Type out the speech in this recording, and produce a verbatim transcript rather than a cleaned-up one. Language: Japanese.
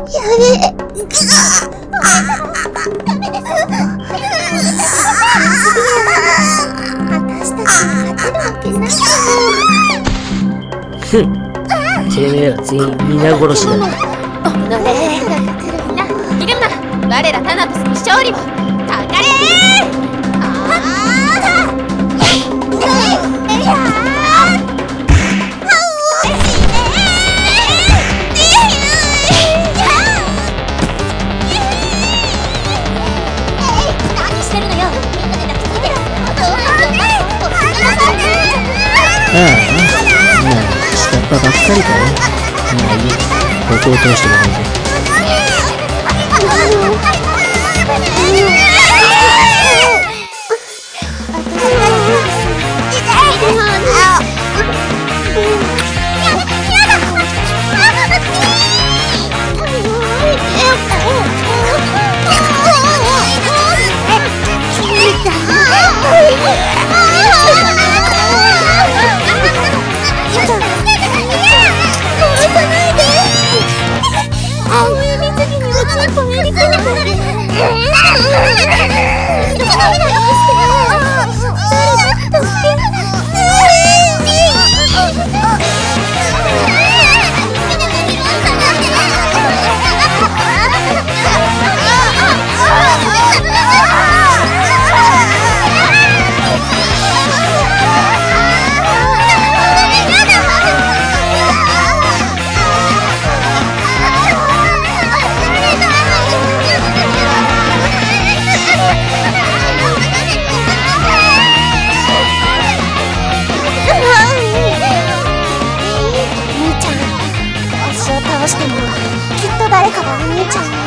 ふん、てめえら全員皆殺しだ。 おのれ、みんなひるむな。我らタナトスに勝利を。かかれー。ああ。えいやー。 ああ、なあ、下っ端ばっかりかよ。まあいいや、ここを通してもらうぜ。 倒してもきっと誰かがお兄ちゃんを